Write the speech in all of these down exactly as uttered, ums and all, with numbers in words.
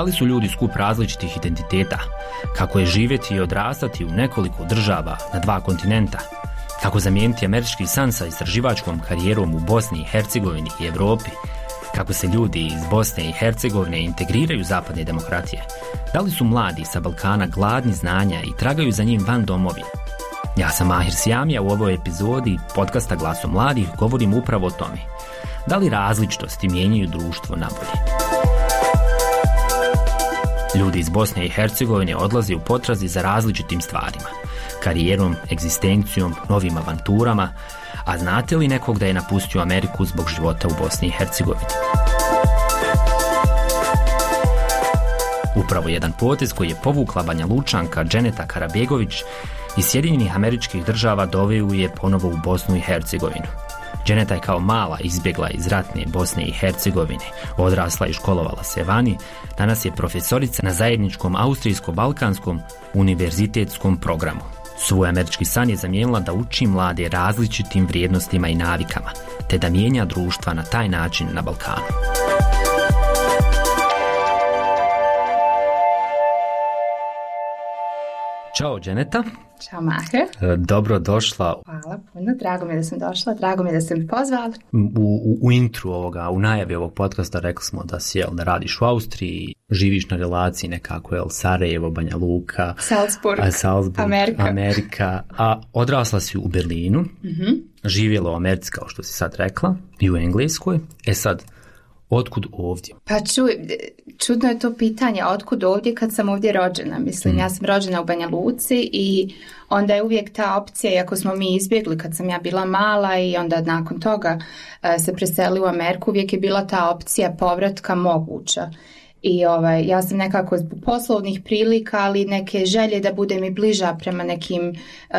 li su ljudi skup različitih identiteta? Kako je živjeti i odrastati u nekoliko država na dva kontinenta? Kako zamijeniti američki san sa istraživačkom karijerom u Bosni i Hercegovini i Europi? Kako se ljudi iz Bosne i Hercegovine integriraju u zapadne demokratije? Da li su mladi sa Balkana gladni znanja i tragaju za njim van domovi? Ja sam Mahir Sjamija, u ovoj epizodi podcasta Glasom mladih govorim upravo o tome. Da li različitosti mijenjaju društvo nabolje? Ljudi iz Bosne i Hercegovine odlaze u potrazi za različitim stvarima. Karijerom, egzistencijom, novim avanturama. A znate li nekog da je napustio Ameriku zbog života u Bosni i Hercegovini? Upravo jedan potez koji je povukla Banja Lučanka Dženeta Karabegović iz Sjedinjenih Američkih Država doveo je ponovo u Bosnu i Hercegovinu. Dženeta je kao mala izbjegla iz ratne Bosne i Hercegovine, odrasla i školovala se vani, danas je profesorica na zajedničkom austrijsko-balkanskom univerzitetskom programu. Svoj američki san je zamijenila da uči mlade različitim vrijednostima i navikama, te da mijenja društva na taj način na Balkanu. Ćao Dženeta. Ćao Mahir. Dobro došla. Hvala puno, drago mi je da sam došla, drago mi je da ste mi pozvali. U, u, u intru ovoga, u najavi ovog podcasta rekli smo da si, jel, da radiš u Austriji, živiš na relaciji nekako, jel, Sarajevo, Banja Luka, Salzburg, a, Salzburg Amerika. Amerika, a odrasla si u Berlinu, mm-hmm. živjela u Americi, kao što si sad rekla, i u Engleskoj. E sad, otkud ovdje? Pa čuj, čudno je to pitanje, otkud ovdje kad sam ovdje rođena. Mislim, mm. ja sam rođena u Banja Luci i onda je uvijek ta opcija, iako smo mi izbjegli kad sam ja bila mala i onda nakon toga uh, se preseli u Ameriku, uvijek je bila ta opcija povratka moguća. I ovaj, ja sam nekako zbog poslovnih prilika, ali neke želje da budem i bliža prema nekim uh,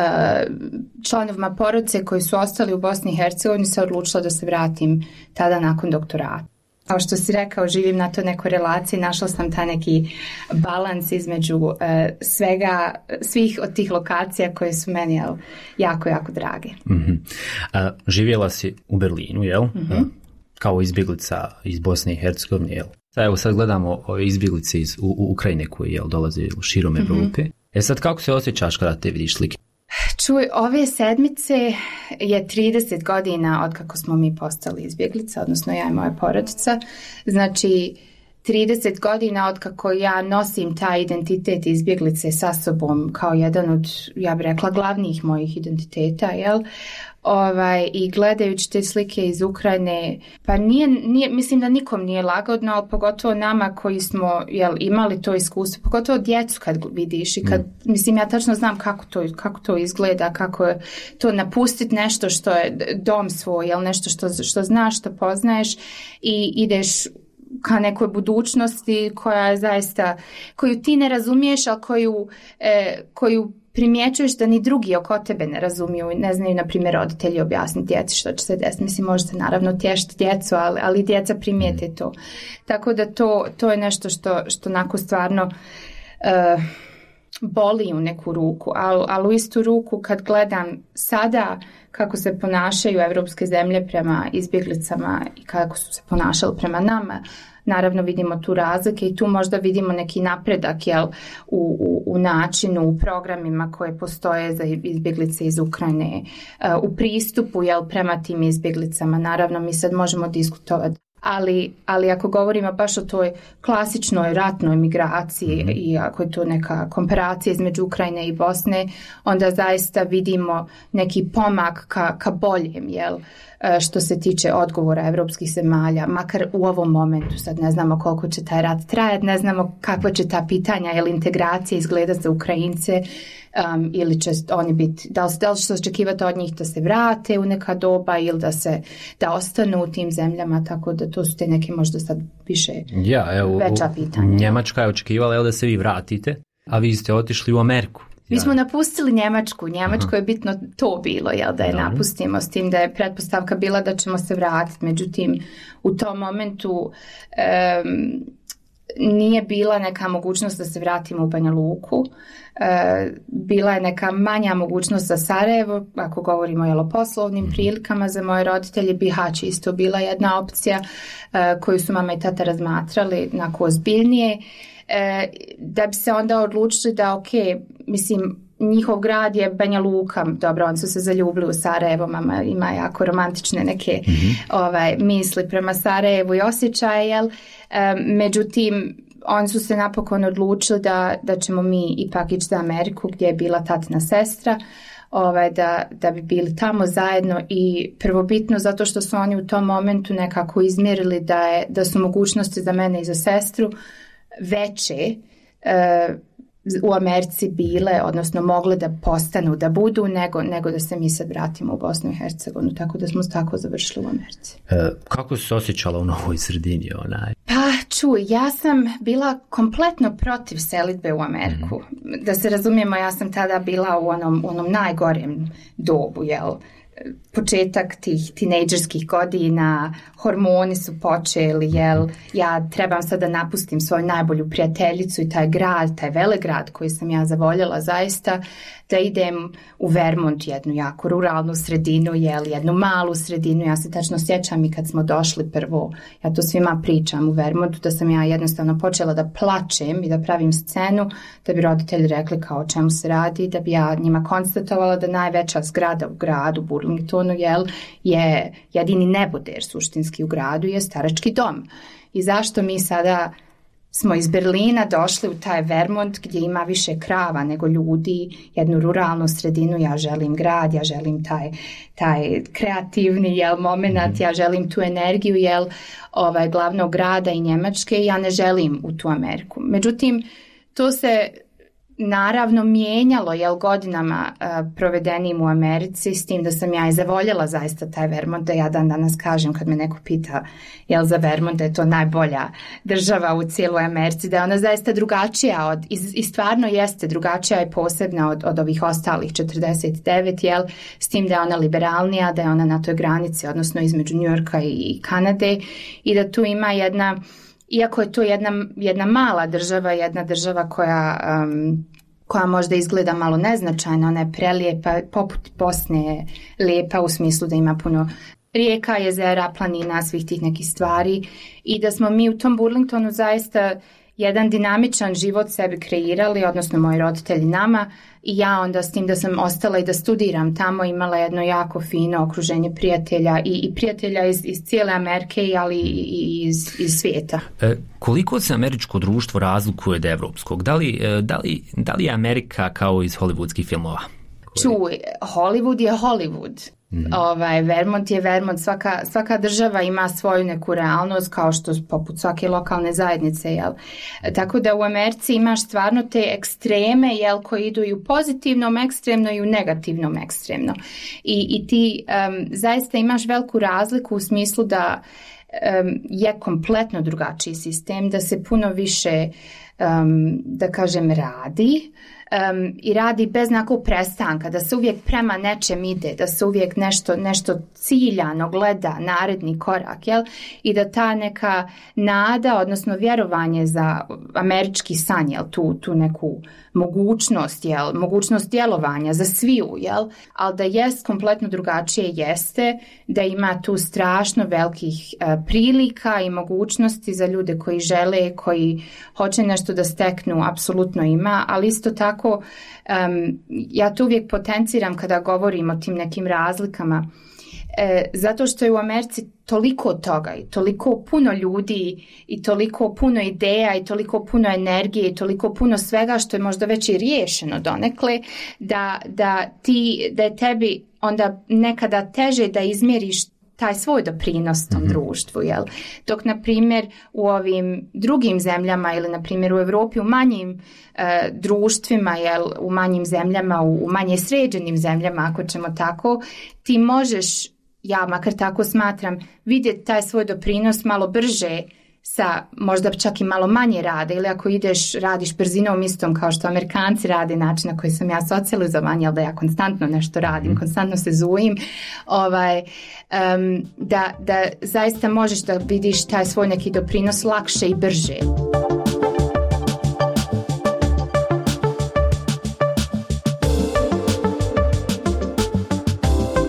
članovima porodice koji su ostali u Bosni i Hercegovini, se odlučila da se vratim tada nakon doktorata. Kao što si rekao, živim na to nekoj relaciji, našla sam taj neki balans između uh, svega, svih od tih lokacija koje su meni jel, jako, jako drage. Mm-hmm. Uh, živjela si u Berlinu, jel? Mm-hmm. Uh, kao izbjeglica iz Bosne i Hercegovine, jel? Sad, evo sad gledamo ove izbjeglice iz u, u Ukrajine koji jel, dolaze širom mm-hmm. Evrope. E sad, kako se osjećaš kada te vidiš slike? Čuj, ove sedmice je trideset godina od kako smo mi postali izbjeglica, odnosno ja i moja porodica. Znači, trideset godina od kako ja nosim taj identitet izbjeglice sa sobom kao jedan od, ja bih rekla, glavnih mojih identiteta, jel? Ovaj, i gledajući te slike iz Ukrajine, pa nije, nije, mislim da nikom nije lagodno, ali pogotovo nama koji smo jel, imali to iskustvo, pogotovo djecu kad vidiš i kad, mm. mislim, ja tačno znam kako to, kako to izgleda, kako je to napustiti nešto što je dom svoj, jel, nešto što, što znaš, što poznaješ i ideš ka nekoj budućnosti koja je zaista, koju ti ne razumiješ, ali koju, eh, koju primjećuješ da ni drugi oko tebe ne razumiju, ne znaju, na primjer, roditelji objasniti djeci što će se desiti. Mislim, možete naravno tješiti djecu, ali, ali djeca primijete to. Tako da to, to je nešto što, što onako stvarno uh, boli u neku ruku, ali, ali u istu ruku kad gledam sada kako se ponašaju evropske zemlje prema izbjeglicama i kako su se ponašali prema nama, naravno vidimo tu razlike i tu možda vidimo neki napredak jel, u, u, u načinu, u programima koje postoje za izbjeglice iz Ukrajine, u pristupu jel, prema tim izbjeglicama. Naravno mi sad možemo diskutovati. Ali, ali ako govorimo baš o toj klasičnoj ratnoj migraciji mm-hmm. i ako je to neka komparacija između Ukrajine i Bosne, onda zaista vidimo neki pomak ka, ka boljem, jel? Što se tiče odgovora evropskih zemalja, makar u ovom momentu. Sad ne znamo koliko će taj rat trajati, ne znamo kakva će ta pitanja ili integracija izgleda za Ukrajince, um, ili će oni biti, da li, da li će se očekivati od njih da se vrate u neka doba ili da se da ostanu u tim zemljama, tako da to su te neke možda sad više ja, evo, veća pitanja. Njemačka je očekivala evo, da se vi vratite, a vi ste otišli u Ameriku. Mi smo napustili Njemačku. Njemačko je bitno to bilo, jel, da je Dobre. napustimo, s tim da je pretpostavka bila da ćemo se vratiti. Međutim, u tom momentu um, nije bila neka mogućnost da se vratimo u Banja Luku. E, bila je neka manja mogućnost za Sarajevo, ako govorimo jel, o poslovnim mm-hmm. prilikama za moje roditelje. Bihać isto bila jedna opcija e, koju su mama i tata razmatrali nako ozbiljnije. e, da bi se onda odlučili da ok, mislim, njihov grad je Banja Luka, dobro, oni su se zaljubili u Sarajevo, mama ima jako romantične neke mm-hmm. ovaj, misli prema Sarajevu i osjećaje, jel? E, međutim, oni su se napokon odlučili da, da ćemo mi ipak ići za Ameriku gdje je bila tatina sestra, ovaj, da, da bi bili tamo zajedno i prvobitno zato što su oni u tom momentu nekako izmjerili da, je, da su mogućnosti za mene i za sestru veće e, u Americi bile, odnosno mogle da postanu, da budu, nego, nego da se mi sad vratimo u Bosnu i Hercegovinu, tako da smo tako završili u Americi. E, kako si se osjećala u novoj sredini? Onaj? Pa čuj, ja sam bila kompletno protiv selidbe u Ameriku. Mm-hmm. Da se razumijemo, ja sam tada bila u onom, onom najgorem dobu, jel? Početak tih tinejdžerskih godina, hormoni su počeli, jel, ja trebam sad da napustim svoju najbolju prijateljicu i taj grad, taj velegrad koji sam ja zavoljela zaista, da idem u Vermont, jednu jako ruralnu sredinu, jel, jednu malu sredinu. Ja se tačno sjećam i kad smo došli prvo, ja to svima pričam u Vermontu, da sam ja jednostavno počela da plačem i da pravim scenu, da bi roditelji rekli kao o čemu se radi, da bi ja njima konstatovala da najveća zgrada u gradu, Burlingtonu, jel, je jedini neboder suštinski u gradu, je starački dom. I zašto mi sada smo iz Berlina došli u taj Vermont gdje ima više krava nego ljudi, jednu ruralnu sredinu, ja želim grad, ja želim taj, taj kreativni, jel, moment, ja želim tu energiju, jel, ovaj, glavnog grada i Njemačke, ja ne želim u tu Ameriku. Međutim, to se naravno mijenjalo, jel, godinama uh, provedenim u Americi, s tim da sam ja i zavoljela zaista taj Vermont, da ja dan danas kažem kad me neko pita, jel, za Vermont, da je to najbolja država u cijeloj Americi, da je ona zaista drugačija od, i, i stvarno jeste drugačija i posebna od, od ovih ostalih četrdeset devet, jel, s tim da je ona liberalnija, da je ona na toj granici, odnosno između Njujorka i Kanade, i da tu ima jedna, iako je to jedna, jedna mala država, jedna država koja, um, koja možda izgleda malo neznačajna, ona je prelijepa, poput Bosne je lijepa u smislu da ima puno rijeka, jezera, planina, svih tih nekih stvari, i da smo mi u tom Burlingtonu zaista jedan dinamičan život sebi kreirali, odnosno moji roditelji nama, i ja onda s tim da sam ostala i da studiram tamo, imala jedno jako fino okruženje prijatelja i, i prijatelja iz, iz cijele Amerike, ali i iz, iz svijeta. E, koliko se američko društvo razlikuje od evropskog? Da li, da li, da li je Amerika kao iz hollywoodskih filmova? Čuj, Hollywood je Hollywood. Mm-hmm. Ovaj, Vermont je Vermont, svaka, svaka država ima svoju neku realnost, kao što poput svake lokalne zajednice, jel? Tako da u Americi imaš stvarno te ekstreme, jel, koji idu i u pozitivnom ekstremno i u negativnom ekstremno. I, i ti um, zaista imaš veliku razliku u smislu da um, je kompletno drugačiji sistem, da se puno više, um, da kažem, radi. Um, i radi bez nekog prestanka, da se uvijek prema nečem ide, da se uvijek nešto, nešto ciljano gleda, naredni korak, jel? I da ta neka nada, odnosno vjerovanje za američki san, jel? Tu, tu neku mogućnost, jel? Mogućnost djelovanja za sviju, jel? Ali da jest kompletno drugačije jeste, da ima tu strašno velikih uh, prilika i mogućnosti za ljude koji žele, koji hoće nešto da steknu, apsolutno ima, ali isto tako Um, ja to uvijek potenciram kada govorim o tim nekim razlikama, e, zato što je u Americi toliko toga i toliko puno ljudi i toliko puno ideja i toliko puno energije i toliko puno svega što je možda već i riješeno donekle, da, da, ti, da je tebi onda nekada teže da izmjeriš taj svoj doprinos tom mm-hmm. društvu, jel? Dok, na primjer, u ovim drugim zemljama ili, na primjer, u Europi, u manjim e, društvima, jel, u manjim zemljama, u, u manje sređenim zemljama, ako ćemo tako, ti možeš, ja makar tako smatram, vidjeti taj svoj doprinos malo brže, sa možda čak i malo manje rade, ili ako ideš, radiš brzinom istom kao što Amerikanci rade, način na koji sam ja socijalizovan, jel, da ja konstantno nešto radim, konstantno se zujim, ovaj, um, da, da zaista možeš da vidiš taj svoj neki doprinos lakše i brže.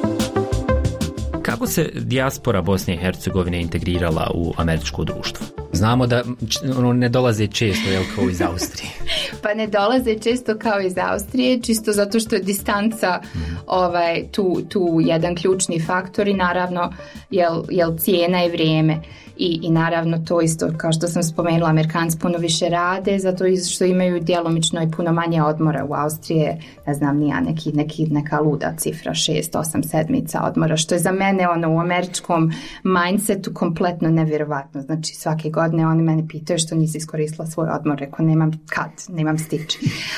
Kako se dijaspora Bosne i Hercegovine integrirala u američko društvo? Znamo da ono, ne dolaze često, jel, kao iz Austrije. Pa ne dolaze često kao iz Austrije, čisto zato što je distanca mm. ovaj, tu, tu jedan ključni faktor i naravno jel, jel cijena i vrijeme. I, I naravno to isto, kao što sam spomenula, Amerikanci puno više rade, zato što imaju djelomično i puno manje odmora. U Austrije, ne znam, nija neki, neki, neka luda cifra, šest, osam sedmica odmora, što je za mene ono, u američkom mindsetu kompletno nevjerovatno. Znači svake godine oni mene pitaju što nisi iskoristila svoj odmor, rekao nemam kad, nemam stić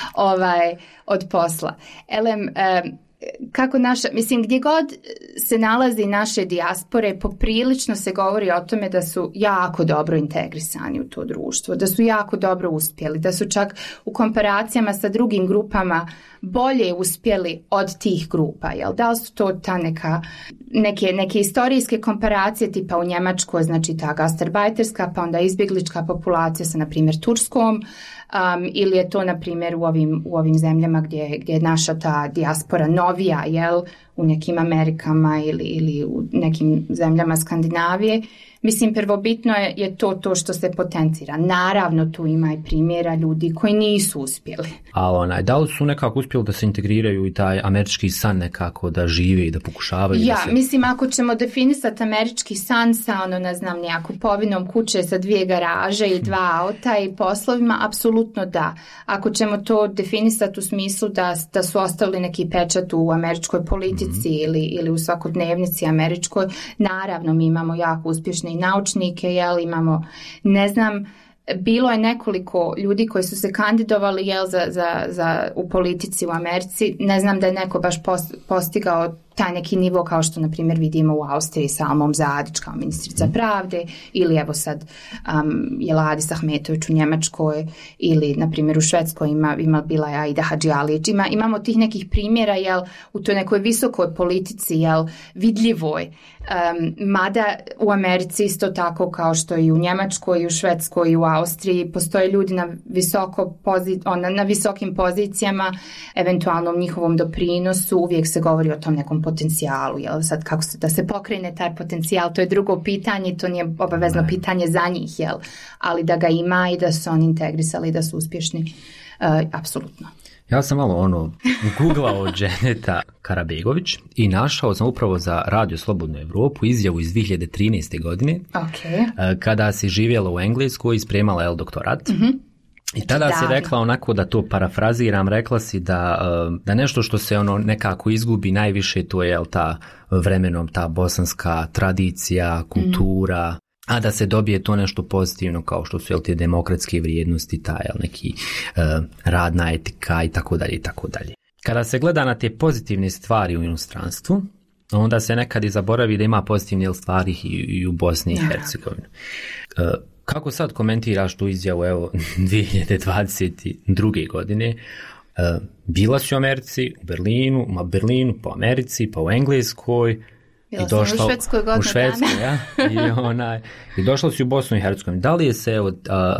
ovaj, od posla. Elem, um, kako naša, mislim, gdje god se nalazi naše dijaspore, poprilično se govori o tome da su jako dobro integrisani u to društvo, da su jako dobro uspjeli, da su čak u komparacijama sa drugim grupama bolje uspjeli od tih grupa. Jel? Da li su to ta neka, neke, neke historijske komparacije tipa u Njemačkoj, znači ta gastarbajterska, pa onda izbjeglička populacija sa, na primjer, Turskom, Um, ili je to, na primjer, u ovim, u ovim zemljama gdje, gdje je naša ta dijaspora novija, jel, u nekim Amerikama ili, ili u nekim zemljama Skandinavije. Mislim, prvobitno je, je to to što se potencira. Naravno, tu ima i primjera ljudi koji nisu uspjeli. A onaj, da li su nekako uspjeli da se integriraju i taj američki san nekako da žive i da pokušavaju? Ja, da se... mislim, ako ćemo definisati američki san sa, ono, ne znam, nejaku kupovinom kuće sa dvije garaže i dva auta i poslovima, apsolutno da. Ako ćemo to definisati u smislu da, da su ostavili neki pečat u američkoj politici mm-hmm. ili, ili u svakodnevnici američkoj, naravno, mi imamo jako uspješne i naučnike, jel, imamo, ne znam, bilo je nekoliko ljudi koji su se kandidovali, jel, za, za, za, u politici u Americi, ne znam da je neko baš postigao taj neki nivo kao što, na primjer, vidimo u Austriji sa Almom Zadić kao ministrica pravde, ili evo sad um, Jeladis Ahmetović u Njemačkoj, ili, na primjer, u Švedskoj ima, ima bila je Aida Hadžialić. Ima, imamo tih nekih primjera, jel, u toj nekoj visokoj politici, jel, vidljivoj. Um, mada u Americi isto tako kao što i u Njemačkoj, i u Švedskoj, i u Austriji postoje ljudi na, visoko pozi, ona, na visokim pozicijama, eventualno u njihovom doprinosu, uvijek se govori o tom nekom potencijalu, jel, sad kako se, da se pokrene taj potencijal, to je drugo pitanje, to nije obavezno ne. pitanje za njih, jel, ali da ga ima i da su oni integrisali, da su uspješni, uh, apsolutno. Ja sam malo ono googlao Dženeta Karabegović i našao sam upravo za Radio Slobodnu Evropu izjavu iz dvije hiljade trinaeste. godine, okay. kada si živjela u Engleskoj i spremala el doktorat. Mm-hmm. I tada si rekla, onako da to parafraziram, rekla si da, da nešto što se ono nekako izgubi najviše, to je, jel, ta vremenom ta bosanska tradicija, kultura, mm. a da se dobije to nešto pozitivno kao što su, jel, te demokratske vrijednosti, ta, jel, neki uh, radna etika i tako dalje i tako dalje. Kada se gleda na te pozitivne stvari u inostranstvu, onda se nekad i zaboravi da ima pozitivne stvari i, i u Bosni i Hercegovini. Uh, Kako sad komentiraš tu izjavu, evo, dvije hiljade dvadeset druge. godine, uh, bila si u Americi, u Berlinu, ma Berlinu, po Americi, pa u Engleskoj, bila i došla u Švedskoj godinu u Švedskoj, ja, i, onaj, i došla si u Bosnu i Hercegovinu. Da li je se, evo, uh,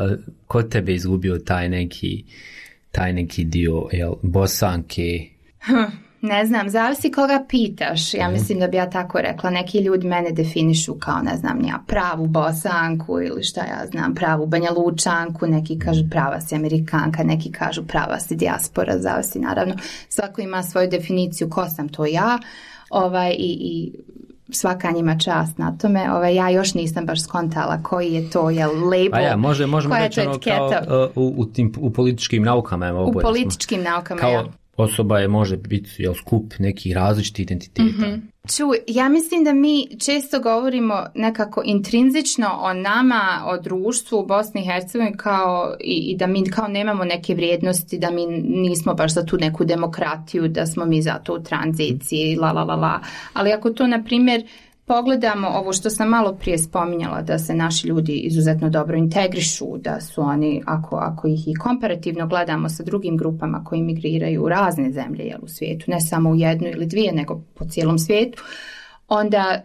kod tebe izgubio taj neki, taj neki dio, jel, Bosanke? Ne znam, zavisi koga pitaš. Ja mislim da bi ja tako rekla. Neki ljudi mene definišu kao, ne znam, ja pravu Bosanku ili šta ja znam, pravu Banja Lučanku, neki kažu prava si Amerikanka, neki kažu prava si dijaspora, zavisi naravno. Svako ima svoju definiciju ko sam to ja, ovaj, i, i svaka njima čast na tome. Ovaj, ja još nisam baš skontala koji je to, je label. Pa ja, može, možemo reći ono kao uh, u, u, tim, u političkim naukama. Evo, u političkim smo, naukama, kao, ja. Osoba je, može biti, jel, skup nekih različitih identiteta. Mm-hmm. Čuj, ja mislim da mi često govorimo nekako intrinzično o nama, o društvu u Bosni i Hercegovini kao i, i da mi kao nemamo neke vrijednosti, da mi nismo baš za tu neku demokratiju, da smo mi za to u tranziciji, la la la la. Ali ako to, na primjer, pogledamo ovo što sam malo prije spominjala, da se naši ljudi izuzetno dobro integrišu, da su oni, ako, ako ih i komparativno gledamo sa drugim grupama koji migriraju u razne zemlje, jel, u svijetu, ne samo u jednu ili dvije, nego po cijelom svijetu, onda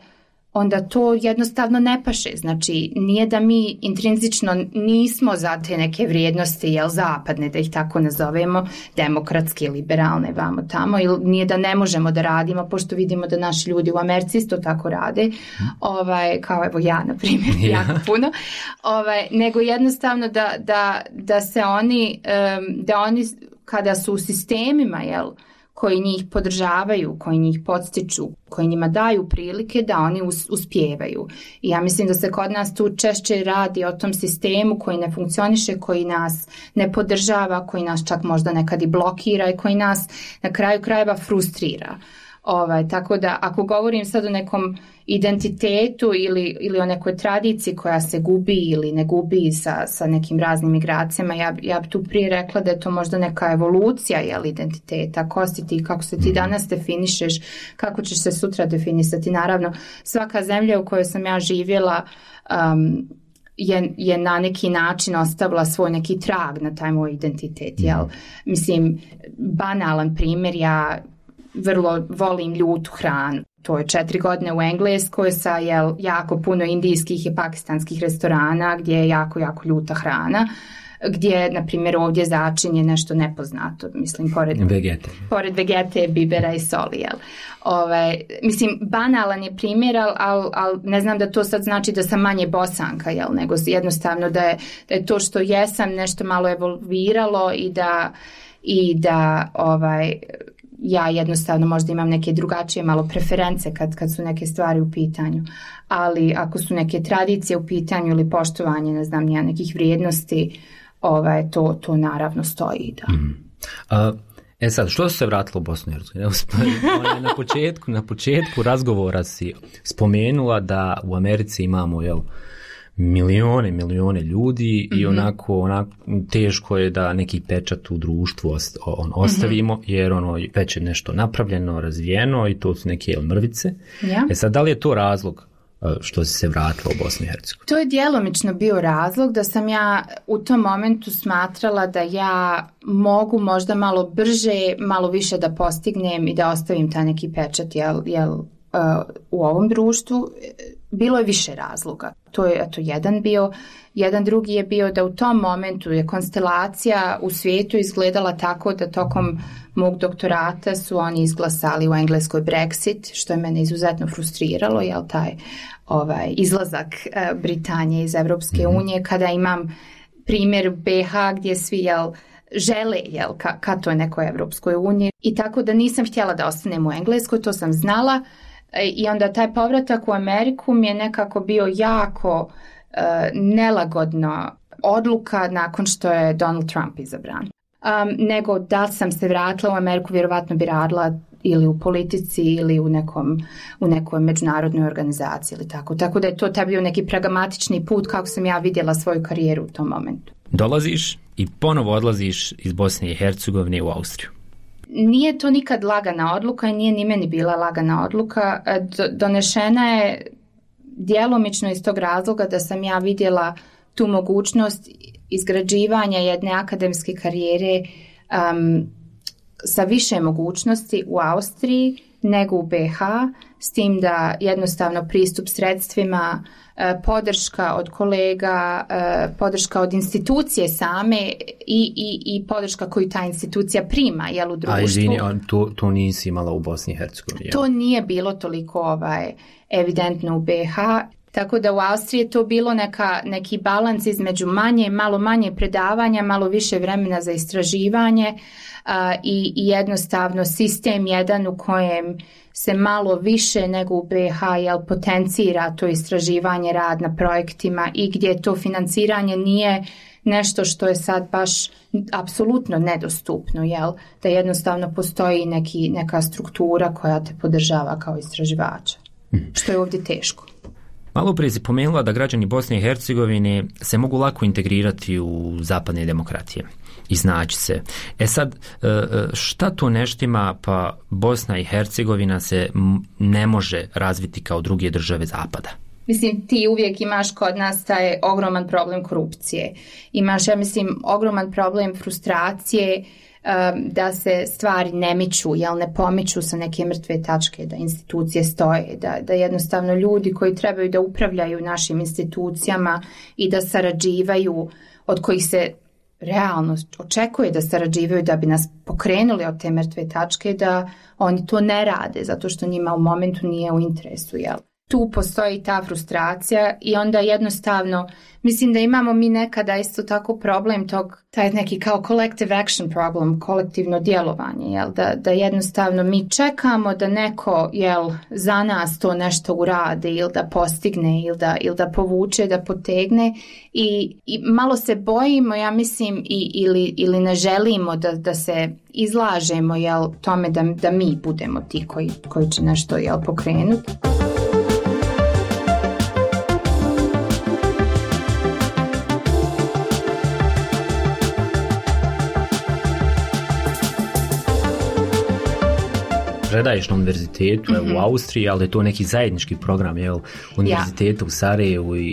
onda to jednostavno ne paše. Znači, nije da mi intrinzično nismo za te neke vrijednosti, jel, zapadne, da ih tako nazovemo, demokratske, liberalne, vamo tamo, ili nije da ne možemo da radimo, pošto vidimo da naši ljudi u Americi isto tako rade, ovaj, kao evo ja, na primjer, yeah. jako puno, ovaj, nego jednostavno da, da, da se oni, da oni, kada su u sistemima, jel, koji njih podržavaju, koji njih podstiču, koji njima daju prilike da oni uspijevaju. I ja mislim da se kod nas tu češće radi o tom sistemu koji ne funkcioniše, koji nas ne podržava, koji nas čak možda nekad i blokira i koji nas na kraju krajeva frustrira. Ovaj, tako da ako govorim sad o nekom identitetu ili, ili o nekoj tradiciji koja se gubi ili ne gubi sa, sa nekim raznim migracijama, ja, ja bi tu prije rekla da je to možda neka evolucija, jel, identiteta, ko si ti, kako se ti danas definišeš, kako ćeš se sutra definisati. Naravno, svaka zemlja u kojoj sam ja živjela um, je, je na neki način ostavila svoj neki trag na taj moj identitet. Jel? Mislim, banalan primjer, ja vrlo volim ljutu hranu. To je četiri godine u Engleskoj sa jel, jako puno indijskih i pakistanskih restorana gdje je jako, jako ljuta hrana, gdje, na primjer, ovdje začinje nešto nepoznato, mislim, pored vegete, pored vegete, bibera i soli. Jel. Ove, mislim, banalan je primjer, ali al, al ne znam da to sad znači da sam manje Bosanka, jel, nego jednostavno da je, da je to što jesam nešto malo evolviralo i da, i da ovaj, ja jednostavno možda imam neke drugačije malo preference kad, kad su neke stvari u pitanju. Ali ako su neke tradicije u pitanju ili poštovanje, ne znam, nija nekih vrijednosti, ovaj, to, to naravno stoji. Da. Mm. A, e sad, što se vratilo u Bosnu i Hercegovinu? Na početku, na početku razgovora si spomenula da u Americi imamo, jel, milione, milione ljudi mm-hmm. i onako, onako teško je da neki pečat u društvu ost, on, ostavimo, mm-hmm. jer ono već je nešto napravljeno, razvijeno i to su neke jel, mrvice. Ja. E sad, da li je to razlog što si se vratila u Bosnu i Hercegovinu? To je djelomično bio razlog da sam ja u tom momentu smatrala da ja mogu možda malo brže, malo više da postignem i da ostavim taj neki pečat jel, jel, uh, u ovom društvu. Bilo je više razloga. To je eto, jedan bio. Jedan drugi je bio da u tom momentu je konstelacija u svijetu izgledala tako da tokom mog doktorata su oni izglasali u Engleskoj Brexit, što je mene izuzetno frustriralo, jel, taj ovaj, izlazak uh, Britanije iz Evropske mm-hmm. unije, kada imam primjer B H gdje svi jel, žele jel, ka, ka toj nekoj Evropskoj uniji. I tako da nisam htjela da ostanem u Engleskoj, to sam znala. I onda taj povratak u Ameriku mi je nekako bio jako uh, nelagodna odluka nakon što je Donald Trump izabran. Um, nego da sam se vratila u Ameriku, vjerovatno bi radila ili u politici ili u, nekom, u nekoj međunarodnoj organizaciji ili tako. Tako da je to taj bio neki pragmatični put kako sam ja vidjela svoju karijeru u tom momentu. Dolaziš i ponovo odlaziš iz Bosne i Hercegovine u Austriju. Nije to nikad lagana odluka i nije ni meni bila lagana odluka. Donešena je djelomično iz tog razloga da sam ja vidjela tu mogućnost izgrađivanja jedne akademske karijere um, sa više mogućnosti u Austriji nego u B H, s tim da jednostavno pristup sredstvima, podrška od kolega, podrška od institucije same i, i, i podrška koju ta institucija prima, jel, u društvu. A izvini, to, to nisi imala u Bosni i Hercegovini? To nije bilo toliko ovaj, evidentno u B H, tako da u Austriji je to bilo neka, neki balans između manje, malo manje predavanja, malo više vremena za istraživanje uh, i, i jednostavno sistem jedan u kojem se malo više nego u B H jel, potencira to istraživanje, rad na projektima i gdje to financiranje nije nešto što je sad baš apsolutno nedostupno, jel? Da jednostavno postoji neki, neka struktura koja te podržava kao istraživača, što je ovdje teško. Malo prije si pomenula da građani Bosne i Hercegovine se mogu lako integrirati u zapadne demokratije i znaći se. E sad, šta to neštima pa Bosna i Hercegovina se ne može razviti kao druge države zapada? Mislim, ti uvijek imaš kod nas taj ogroman problem korupcije. Imaš, ja mislim, ogroman problem frustracije da se stvari ne miču, jel ne pomiču sa neke mrtve tačke, da institucije stoje, da, da jednostavno ljudi koji trebaju da upravljaju našim institucijama i da sarađivaju, od kojih se realno očekuje da sarađivaju da bi nas pokrenuli od te mrtve tačke, da oni to ne rade zato što njima u momentu nije u interesu, jel? Tu postoji ta frustracija i onda jednostavno, mislim da imamo mi nekada isto tako problem tog, taj neki kao collective action problem, kolektivno djelovanje, jel? Da, da jednostavno mi čekamo da neko, jel, za nas to nešto uradi ili da postigne ili da, ili da povuče, da potegne i, i malo se bojimo, ja mislim, i, ili, ili ne želimo da, da se izlažemo, jel, tome da, da mi budemo ti koji, koji će nešto, jel, pokrenuti. Predaješ na univerzitetu, mm-hmm. u Austriji, ali je to neki zajednički program, jel, univerziteta ja. u Sarajevu i,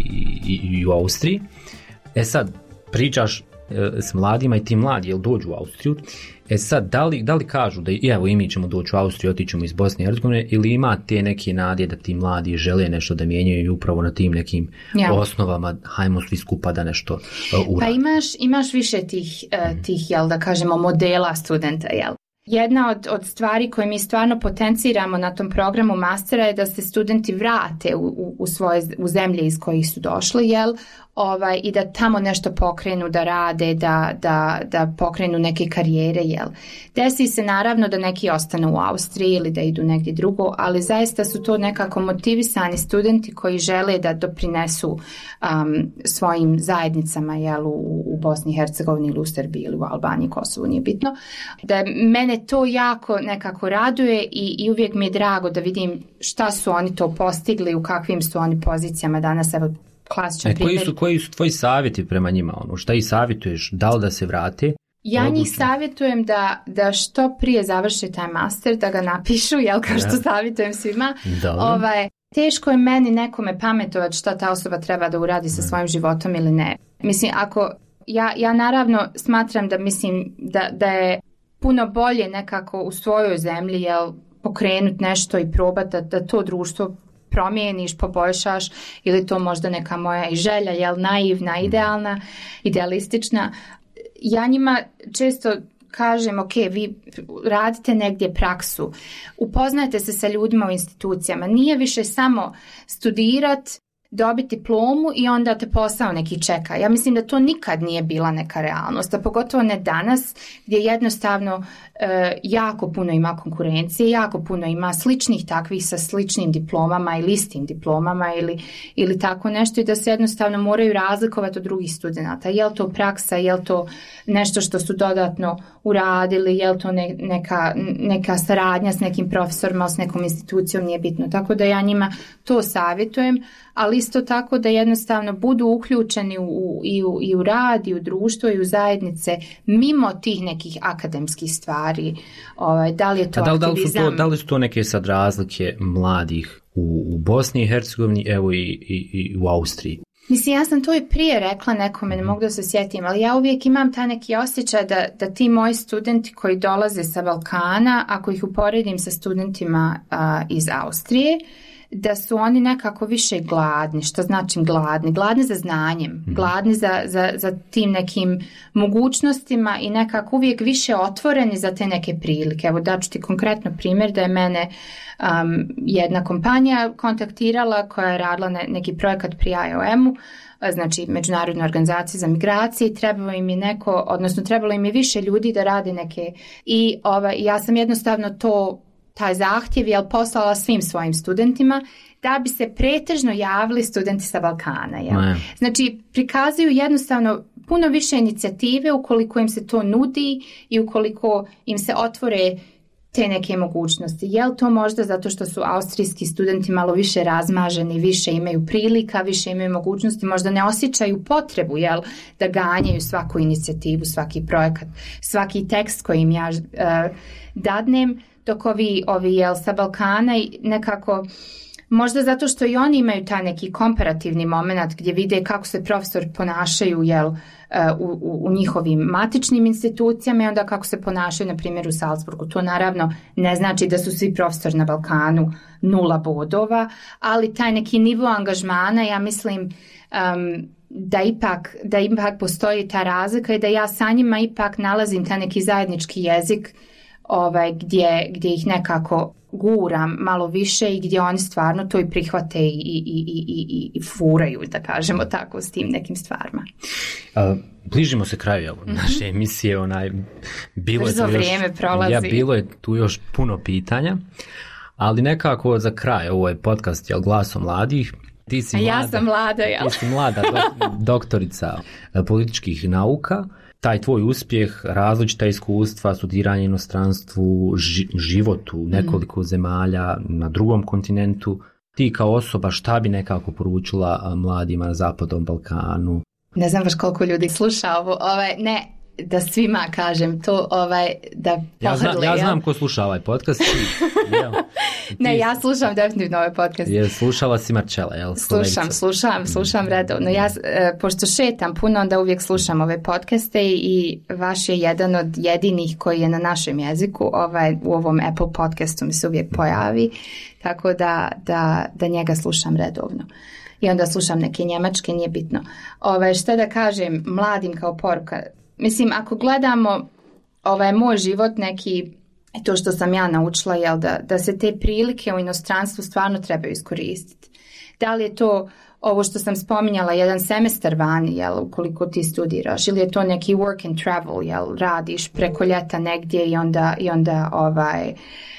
i, i u Austriji. E sad, pričaš e, s mladima i ti mladi, jel, dođu u Austriju. E sad, da li, da li kažu da, evo, i mi ćemo doći u Austriju, otićemo iz Bosne i Hercegovine, ili ima te neke nade da ti mladi žele nešto da mijenjaju i upravo na tim nekim ja. osnovama, hajmo svi skupa da nešto uh, uradi? Pa imaš, imaš više tih, uh, tih, jel, da kažemo, modela studenta, jel? Jedna od, od stvari koje mi stvarno potenciramo na tom programu mastera je da se studenti vrate u, u, u svoje u zemlje iz kojih su došli, jel? Ovaj, i da tamo nešto pokrenu, da rade, da, da, da pokrenu neke karijere, jel? Desi se naravno da neki ostanu u Austriji ili da idu negdje drugo, ali zaista su to nekako motivisani studenti koji žele da doprinesu um, svojim zajednicama, jel, u, u Bosni i Hercegovini ili u Srbiji ili u Albaniji, Kosovu, nije bitno. Da mene to jako nekako raduje i, i uvijek mi je drago da vidim šta su oni to postigli, u kakvim su oni pozicijama danas, evo, klasičan e, koji su, koji su tvoji savjeti prema njima? Ono, šta ih savjetuješ? Da li da se vrate? Ja Odlučno. njih savjetujem da, da što prije završe taj master, da ga napišu, jel, kao što savjetujem svima. Ovaj, teško je meni nekome pametovati šta ta osoba treba da uradi sa svojim životom ili ne. Mislim, ako ja, ja naravno smatram da mislim da, da je puno bolje nekako u svojoj zemlji, jel, pokrenuti nešto i probati da, da to društvo promijeniš, poboljšaš, ili to možda neka moja i želja, jel, naivna, idealna, idealistična. Ja njima često kažem, ok, vi radite negdje praksu, upoznajte se sa ljudima u institucijama, nije više samo studirat, dobiti diplomu i onda te posao neki čeka. Ja mislim da to nikad nije bila neka realnost, a pogotovo ne danas gdje jednostavno e, jako puno ima konkurencije, jako puno ima sličnih takvih sa sličnim diplomama ili istim diplomama ili, ili tako nešto i da se jednostavno moraju razlikovati od drugih studenata. Je li to praksa, je li to nešto što su dodatno uradili, je li to ne, neka, neka saradnja s nekim profesorima, s nekom institucijom, nije bitno. Tako da ja njima to savjetujem, ali isto tako da jednostavno budu uključeni u, i, u, i u rad, i u društvo, i u zajednice, mimo tih nekih akademskih stvari. Ovaj, da li je to da, aktivizam? Da li, su to, da li su to neke sad razlike mladih u, u Bosni i Hercegovini, evo i, i, i u Austriji? Mislim, ja sam to i prije rekla nekome, ne mogu da se sjetim, ali ja uvijek imam taj neki osjećaj da, da ti moji studenti koji dolaze sa Balkana, ako ih uporedim sa studentima a, iz Austrije, da su oni nekako više gladni. Što znači gladni? Gladni za znanjem, mm. gladni za, za, za tim nekim mogućnostima i nekako uvijek više otvoreni za te neke prilike. Evo daću ti konkretno primjer da je mene um, jedna kompanija kontaktirala koja je radila ne, neki projekat pri I O M-u, znači Međunarodnoj organizaciji za migracije, trebalo im je neko, odnosno trebalo im je više ljudi da rade neke i ovaj, ja sam jednostavno to taj zahtjev je poslala svim svojim studentima da bi se pretežno javili studenti sa Balkana. Jel? Znači, prikazuju jednostavno puno više inicijative ukoliko im se to nudi i ukoliko im se otvore te neke mogućnosti. Je li to možda zato što su austrijski studenti malo više razmaženi, više imaju prilika, više imaju mogućnosti, možda ne osjećaju potrebu, jel, da ganjaju svaku inicijativu, svaki projekat, svaki tekst koji im ja uh, dadnem, dok ovi, ovi jel, sa Balkana nekako možda zato što i oni imaju taj neki komparativni moment gdje vide kako se profesori ponašaju jel, u, u, u njihovim matičnim institucijama i onda kako se ponašaju na primjer u Salzburgu. To naravno ne znači da su svi profesori na Balkanu nula bodova, ali taj neki nivo angažmana, ja mislim um, da ipak, da ipak postoji ta razlika i da ja sa njima ipak nalazim taj neki zajednički jezik ovaj, gdje, gdje ih nekako guram malo više i gdje oni stvarno to i prihvate i, i, i, i, i furaju, da kažemo tako, s tim nekim stvarima. A, bližimo se kraju evo, naše emisije. Onaj, bilo Brzo je vrijeme još, prolazi. Ja, bilo je tu još puno pitanja, ali nekako za kraj, ovo je podcast jel, Glasom mladih. Ti si mlada, ja sam mlada, jel? Ti si mlada dok, doktorica političkih nauka. Taj tvoj uspjeh, različita iskustva, studiranje u inostranstvu, ži, život u nekoliko mm. zemalja na drugom kontinentu. Ti kao osoba šta bi nekako poručila mladima na Zapadnom Balkanu? Ne znam baš koliko ljudi sluša ovo. Ovaj, ne, da svima kažem to, ovaj, da pohrli. Ja, zna, ja znam ko sluša ovaj podcast. Jel? Ne, ja slušam definitivno ovaj podcast. Je, slušala si Marčela, jel? Slušam, slušam, slušam redovno. Ja, e, pošto šetam puno, onda uvijek slušam ove podcaste i vaš je jedan od jedinih koji je na našem jeziku. Ovaj, u ovom Apple podcastu mi se uvijek pojavi, tako da, da, da njega slušam redovno. I onda slušam neke njemačke, nije bitno. Ovaj, šta da kažem mladim kao poruka? Mislim, ako gledamo ovaj moj život neki, to što sam ja naučila, jel, da, da se te prilike u inostranstvu stvarno trebaju iskoristiti. Da li je to ovo što sam spominjala, jedan semestar vani, jel, ukoliko ti studiraš, ili je to neki work and travel, jel, radiš preko ljeta negdje i onda, i onda ovaj,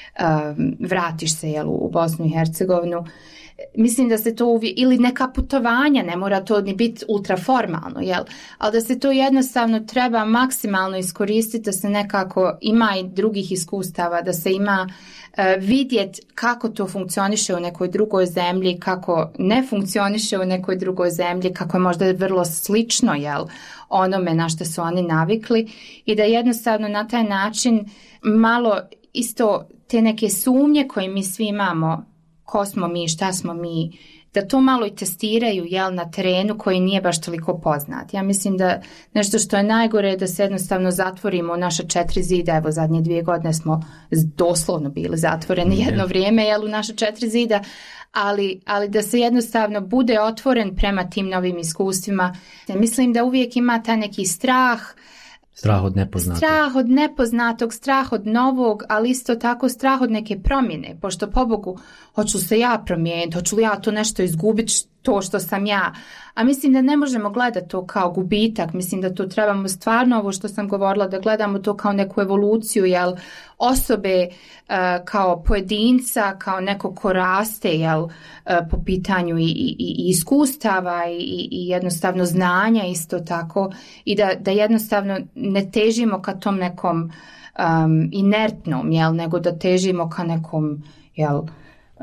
um, vratiš se, jel, u Bosnu i Hercegovinu. Mislim da se to uvijek, ili neka putovanja, ne mora to ni biti ultraformalno, jel? Ali da se to jednostavno treba maksimalno iskoristiti, da se nekako ima i drugih iskustava, da se ima uh, vidjeti kako to funkcioniše u nekoj drugoj zemlji, kako ne funkcioniše u nekoj drugoj zemlji, kako je možda vrlo slično, jel, onome na što su oni navikli i da jednostavno na taj način malo isto te neke sumnje koje mi svi imamo, ko smo mi, šta smo mi, da to malo i testiraju, jel, na terenu koji nije baš toliko poznat. Ja mislim da nešto što je najgore je da se jednostavno zatvorimo u naša četiri zida. Evo, zadnje dvije godine smo doslovno bili zatvoreni jedno vrijeme, jel, u naša četiri zida, ali, ali da se jednostavno bude otvoren prema tim novim iskustvima. Ja mislim da uvijek ima taj neki strah, Strah od nepoznatog. Strah od nepoznatog, strah od novog, ali isto tako strah od neke promjene. Pošto, pobogu, hoću se ja promijeniti, hoću li ja to nešto izgubiti, to što sam ja. A mislim da ne možemo gledati to kao gubitak. Mislim da to trebamo stvarno, ovo što sam govorila, da gledamo to kao neku evoluciju, jel, osobe uh, kao pojedinca, kao neko ko raste, jel, uh, po pitanju i, i, i iskustava i, i jednostavno znanja isto tako. I da, da jednostavno ne težimo ka tom nekom um, inertnom, jel, nego da težimo ka nekom, jel, uh,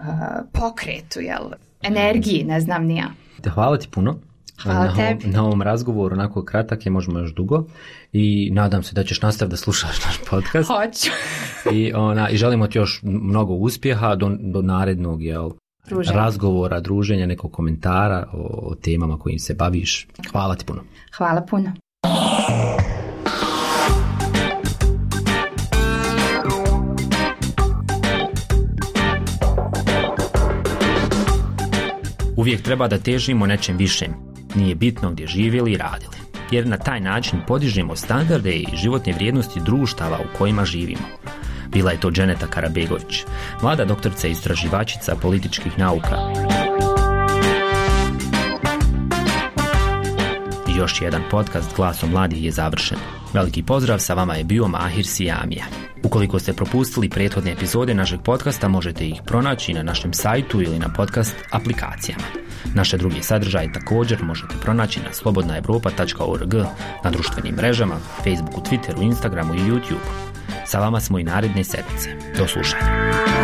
pokretu, jel, energiji, ne znam ni ja. Hvala ti puno. Hvala na, tebi. Ovom, na ovom razgovoru, onako kratak je, možemo još dugo i nadam se da ćeš nastaviti da slušaš naš podcast. Hoću. I, ona, i želimo ti još mnogo uspjeha do, do narednog, jel, razgovora, druženja, nekog komentara o, o temama kojim se baviš. Hvala ti puno. Hvala puno. Uvijek treba da težimo nečem višem. Nije bitno gdje živjeli i radili, jer na taj način podižemo standarde i životne vrijednosti društava u kojima živimo. Bila je to Dženeta Karabegović, mlada doktorica i istraživačica političkih nauka. I još jedan podcast Glasom mladih je završen. Veliki pozdrav, sa vama je bio Mahir Sijamija. Ukoliko ste propustili prethodne epizode našeg podcasta, možete ih pronaći na našem sajtu ili na podcast aplikacijama. Naše druge sadržaje također možete pronaći na slobodna evropa tačka org, na društvenim mrežama, Facebooku, Twitteru, Instagramu i YouTubeu. Sa vama smo i naredne sedmice. Do slušanja.